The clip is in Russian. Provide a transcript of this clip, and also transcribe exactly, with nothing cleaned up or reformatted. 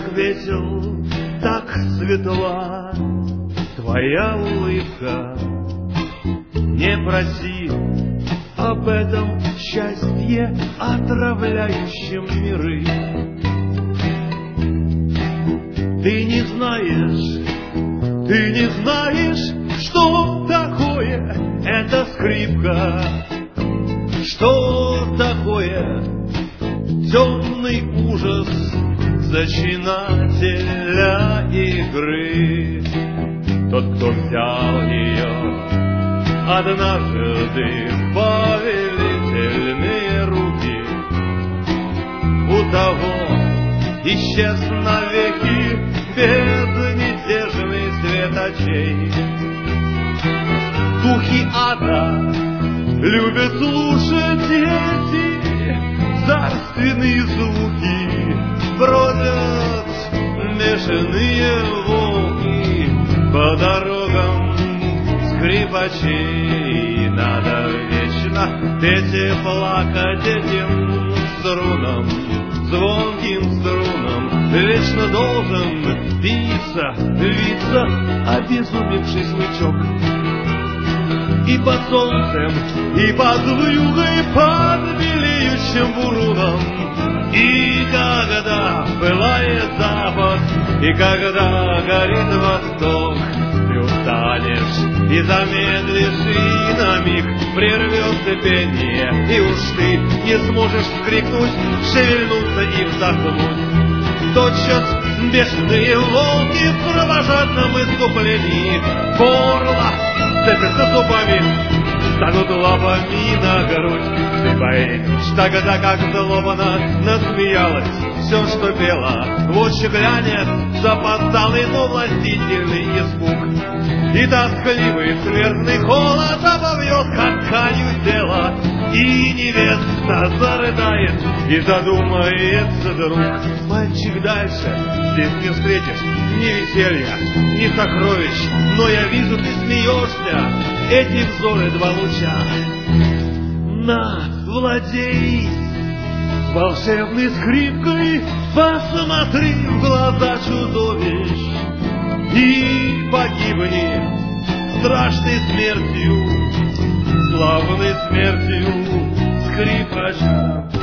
весел, так светла твоя улыбка. Не проси об этом счастье, отравляющем миры. Ты не знаешь, ты не знаешь, что такое эта скрипка, что такое темный ужас зачинателя игры. Тот, кто взял ее однажды в повелительные руки, у того исчез навеки безмятежный свет очей. Духи ада любят слушать эти царственные звуки, бродят бешеные волки по дорогам скрипачей. Надо вечно петь и плакать этим струнам, звонким струнам. Вечно должен биться, виться обезумевший смычок. И под солнцем, и под вьюгой, под белеющим буруном. И когда пылает запад, и когда горит восток, ты устанешь и замедлишь, и на миг прервется пение, и уж ты не сможешь вскрикнуть, шевельнуться и вздохнуть. Тотчас бешеные волки в кровожадном искуплении горло цепятся зубами, станут лапами на грудь. Ты поймешь тогда, как злобно насмеялась все, что пела. Вот глянет запоздалый, но властительный испуг, и тоскливый смертный холод обовьет, как тканью тело. И невеста зарыдает, и задумается друг. Мальчик, дальше здесь не встретишь ни веселья, ни сокровищ, но я вижу, ты смеешься, эти взоры два луча. На, владей волшебной скрипкой, посмотри в глаза чудовищ и погибни страшной смертью, славной смертью скрипача.